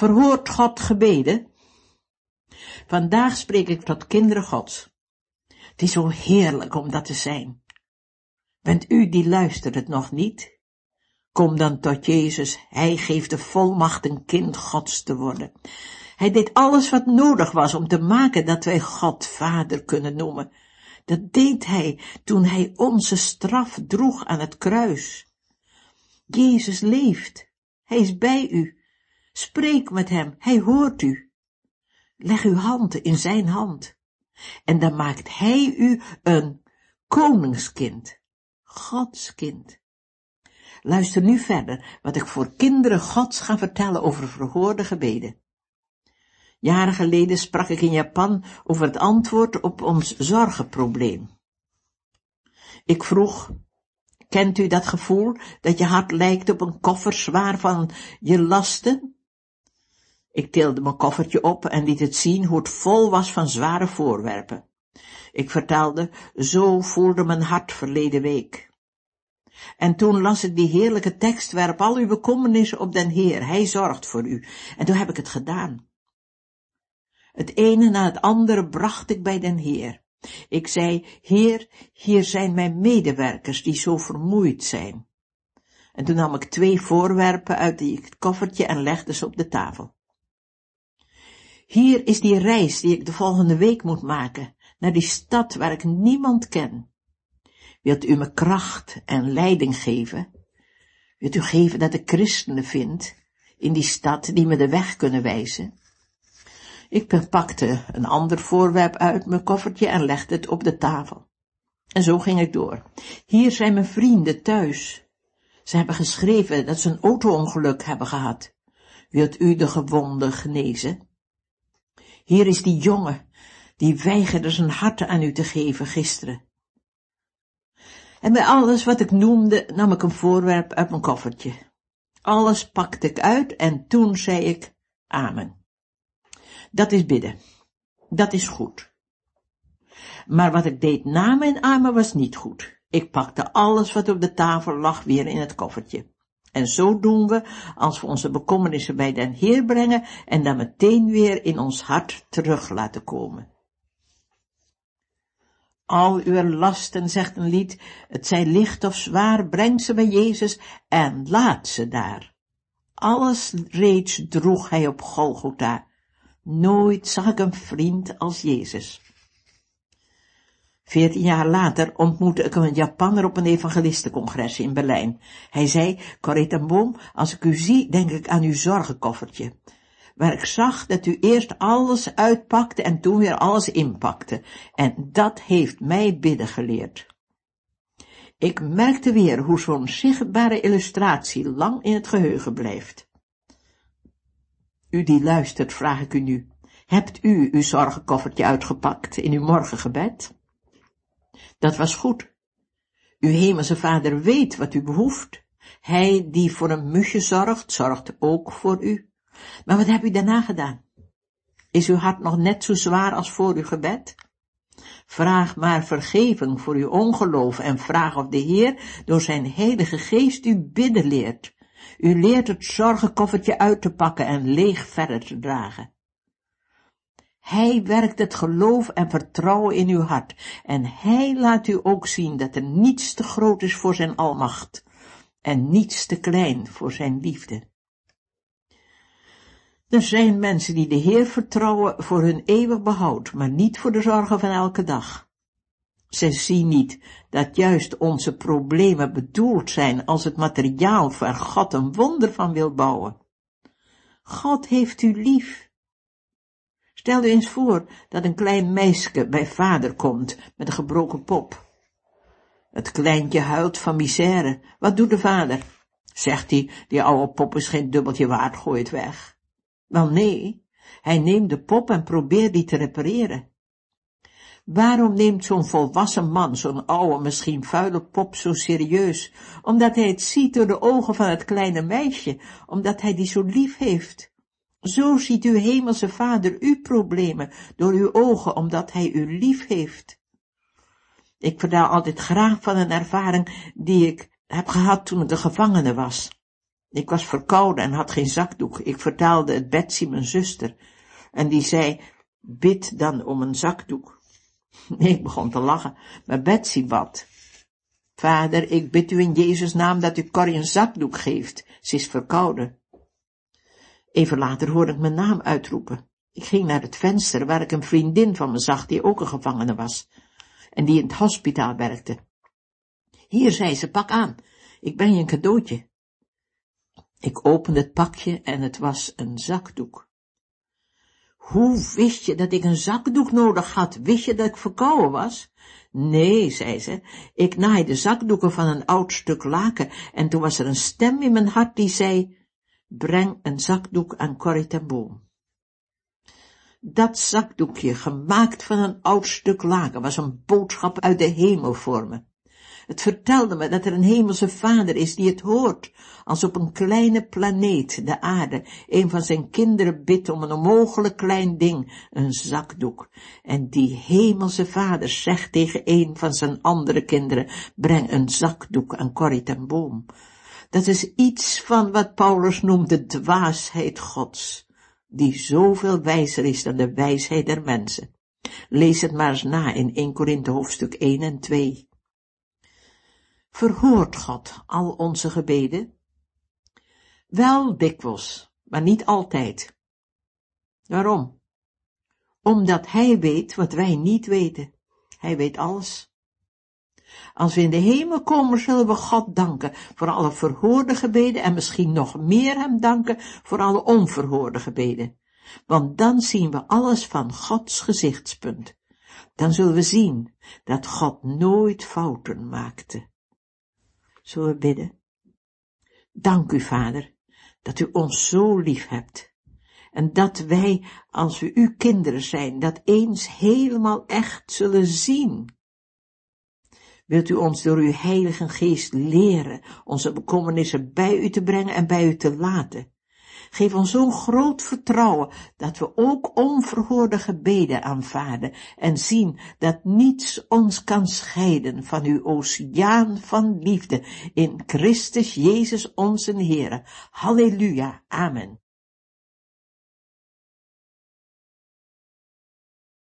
Verhoort God gebeden? Vandaag spreek ik tot kinderen Gods. Het is zo heerlijk om dat te zijn. Bent u die luistert het nog niet? Kom dan tot Jezus, hij geeft de volmacht een kind Gods te worden. Hij deed alles wat nodig was om te maken dat wij God Vader kunnen noemen. Dat deed hij toen hij onze straf droeg aan het kruis. Jezus leeft, hij is bij u. Spreek met hem, hij hoort u. Leg uw hand in zijn hand. En dan maakt hij u een koningskind, Gods kind. Luister nu verder wat ik voor kinderen Gods ga vertellen over verhoorde gebeden. Jaren geleden sprak ik in Japan over het antwoord op ons zorgenprobleem. Ik vroeg, kent u dat gevoel dat je hart lijkt op een koffer zwaar van je lasten? Ik tilde mijn koffertje op en liet het zien hoe het vol was van zware voorwerpen. Ik vertelde, zo voelde mijn hart verleden week. En toen las ik die heerlijke tekst, werp al uw bekommernissen op den Heer, hij zorgt voor u. En toen heb ik het gedaan. Het ene na het andere bracht ik bij den Heer. Ik zei, Heer, hier zijn mijn medewerkers die zo vermoeid zijn. En toen nam ik 2 voorwerpen uit het koffertje en legde ze op de tafel. Hier is die reis die ik de volgende week moet maken, naar die stad waar ik niemand ken. Wilt u me kracht en leiding geven? Wilt u geven dat ik christenen vind in die stad die me de weg kunnen wijzen? Ik pakte een ander voorwerp uit mijn koffertje en legde het op de tafel. En zo ging ik door. Hier zijn mijn vrienden thuis. Ze hebben geschreven dat ze een auto-ongeluk hebben gehad. Wilt u de gewonden genezen? Hier is die jongen, die weigerde zijn hart aan u te geven gisteren. En bij alles wat ik noemde, nam ik een voorwerp uit mijn koffertje. Alles pakte ik uit en toen zei ik, amen. Dat is bidden. Dat is goed. Maar wat ik deed na mijn amen was niet goed. Ik pakte alles wat op de tafel lag weer in het koffertje. En zo doen we als we onze bekommernissen bij den Heer brengen en dan meteen weer in ons hart terug laten komen. Al uw lasten, zegt een lied, het zij licht of zwaar, breng ze bij Jezus en laat ze daar. Alles reeds droeg hij op Golgotha. Nooit zag ik een vriend als Jezus. 14 jaar later ontmoette ik een Japanner op een evangelistencongres in Berlijn. Hij zei, Corrie ten Boom, als ik u zie, denk ik aan uw zorgenkoffertje, waar ik zag dat u eerst alles uitpakte en toen weer alles inpakte. En dat heeft mij bidden geleerd. Ik merkte weer hoe zo'n zichtbare illustratie lang in het geheugen blijft. U die luistert, vraag ik u nu, hebt u uw zorgenkoffertje uitgepakt in uw morgengebed? Dat was goed. Uw hemelse Vader weet wat u behoeft. Hij die voor een musje zorgt, zorgt ook voor u. Maar wat hebt u daarna gedaan? Is uw hart nog net zo zwaar als voor uw gebed? Vraag maar vergeving voor uw ongeloof en vraag of de Heer door zijn Heilige Geest u bidden leert. U leert het zorgenkoffertje uit te pakken en leeg verder te dragen. Hij werkt het geloof en vertrouwen in uw hart en hij laat u ook zien dat er niets te groot is voor zijn almacht en niets te klein voor zijn liefde. Er zijn mensen die de Heer vertrouwen voor hun eeuwig behoud, maar niet voor de zorgen van elke dag. Ze zien niet dat juist onze problemen bedoeld zijn als het materiaal waar God een wonder van wil bouwen. God heeft u lief. Stel u eens voor dat een klein meisje bij vader komt met een gebroken pop. Het kleintje huilt van misère. Wat doet de vader? Zegt hij, die oude pop is geen dubbeltje waard, gooi het weg. Wel nee, hij neemt de pop en probeert die te repareren. Waarom neemt zo'n volwassen man zo'n oude, misschien vuile pop zo serieus? Omdat hij het ziet door de ogen van het kleine meisje, omdat hij die zo lief heeft. Zo ziet uw hemelse Vader uw problemen door uw ogen, omdat hij u lief heeft. Ik vertel altijd graag van een ervaring die ik heb gehad toen ik een gevangene was. Ik was verkouden en had geen zakdoek. Ik vertaalde het Betsy, mijn zuster. En die zei, bid dan om een zakdoek. Ik begon te lachen, maar Betsy bad. Vader, ik bid u in Jezus' naam dat u Corrie een zakdoek geeft. Ze is verkouden. Even later hoorde ik mijn naam uitroepen. Ik ging naar het venster waar ik een vriendin van me zag die ook een gevangene was. En die in het hospitaal werkte. Hier, zei ze, pak aan. Ik breng je een cadeautje. Ik opende het pakje en het was een zakdoek. Hoe wist je dat ik een zakdoek nodig had? Wist je dat ik verkouden was? Nee, zei ze, ik naaide zakdoeken van een oud stuk laken en toen was er een stem in mijn hart die zei, breng een zakdoek aan Corrie ten Boom. Dat zakdoekje, gemaakt van een oud stuk laken, was een boodschap uit de hemel voor me. Het vertelde me dat er een hemelse vader is die het hoort, als op een kleine planeet, de aarde, een van zijn kinderen bidt om een onmogelijk klein ding, een zakdoek. En die hemelse vader zegt tegen een van zijn andere kinderen, breng een zakdoek aan Corrie ten Boom. Dat is iets van wat Paulus noemt de dwaasheid Gods, die zoveel wijzer is dan de wijsheid der mensen. Lees het maar eens na in 1 Korinthe hoofdstuk 1 en 2. Verhoort God al onze gebeden? Wel dikwijls, maar niet altijd. Waarom? Omdat hij weet wat wij niet weten. Hij weet alles. Als we in de hemel komen, zullen we God danken voor alle verhoorde gebeden en misschien nog meer hem danken voor alle onverhoorde gebeden. Want dan zien we alles van Gods gezichtspunt. Dan zullen we zien dat God nooit fouten maakte. Zullen we bidden? Dank u, Vader, dat u ons zo lief hebt. En dat wij, als we uw kinderen zijn, dat eens helemaal echt zullen zien. Wilt u ons door uw Heilige Geest leren onze bekommernissen bij u te brengen en bij u te laten. Geef ons zo'n groot vertrouwen dat we ook onverhoorde gebeden aanvaarden en zien dat niets ons kan scheiden van uw oceaan van liefde in Christus Jezus onze Heere. Halleluja, amen.